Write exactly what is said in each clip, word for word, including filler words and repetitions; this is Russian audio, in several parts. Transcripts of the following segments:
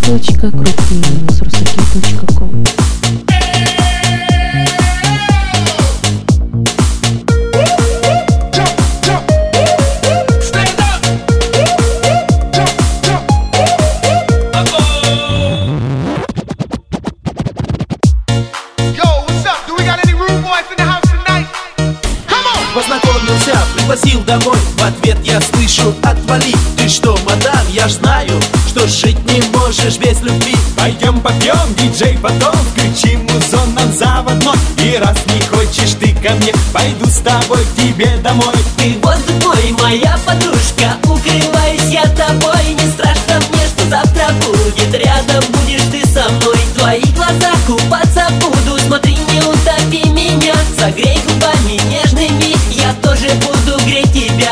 точка крутые минус русаки точка ком. Познакомился, пригласил домой. В ответ я слышу: отвали. Ты что, мадам, я ж знаю, что жить не можешь без любви. Пойдем попьем, диджей, потом включим музон нам заводной. И раз не хочешь ты ко мне, пойду с тобой к тебе домой. Ты воздух мой, моя подружка, укрываюсь я тобой. Не страшно мне, что завтра будет рядом, будешь ты со мной. В твоих глазах купаться буду, смотри, не утопи меня. Согрей губами нежными, я тоже буду греть тебя.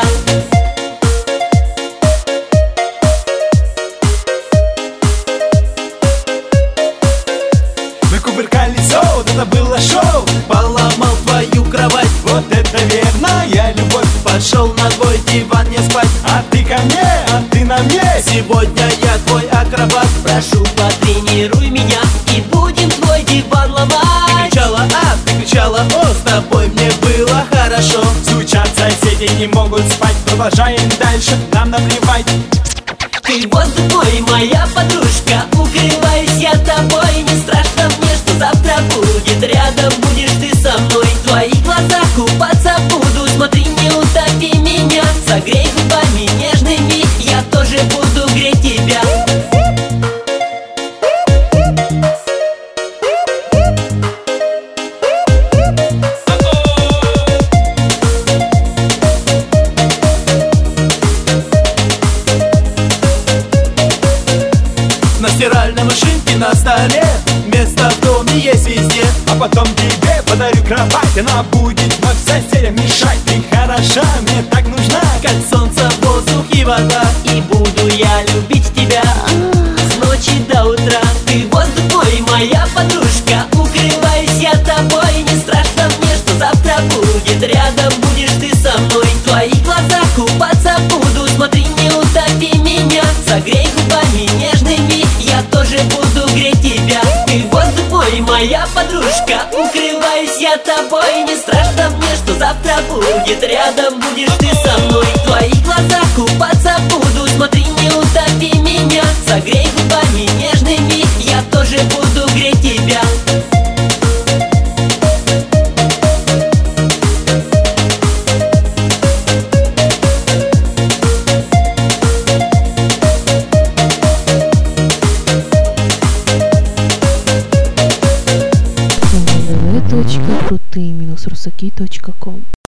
Мы кувыркались, о, это было шоу. Поломал твою кровать, Вот это верная любовь. пошел на твой диван не спать. А ты ко мне, а ты на мне. Сегодня я твой акробат. Прошу, потренируй меня, и будем твой диван Ты ломать. кричала А, ты кричала О, с тобой мне было хорошо. Стучат соседи, не могут спать. Продолжаем дальше, нам наплевать. Ты воздух мой, моя подружка, укрываюсь я тобой. Не страшно мне, что завтра будет рядом, будешь ты со мной. В твоих глазах купаться буду, смотри, не утопи меня. Согрей губами нежными, я тоже буду греть тебя. На стиральной машинке на столе место в доме есть везде. А потом тебе подарю кровать. Она будет вновь соседям мешать. Ты хороша, мне так нужна. Как солнце, воздух и вода. И буду я любить тебя с ночи до утра. Ты воздух мой, моя подружка, укрываюсь я тобой. Не страшно мне, что завтра будет рядом, будешь ты со мной. В твоих глазах купаться буду, смотри, не утопи меня. Согрей губами нежными, я тоже буду греть тебя. Ты воздух мой, моя подружка, укрываюсь я тобой. Не страшно мне, что завтра будет рядом, будешь ты со мной. В твоих глазах купаться буду, смотри, не утопи меня. Согрей губами нежными, я тоже буду греть тебя. вэ вэ вэ точка крутые минус русаки точка ком.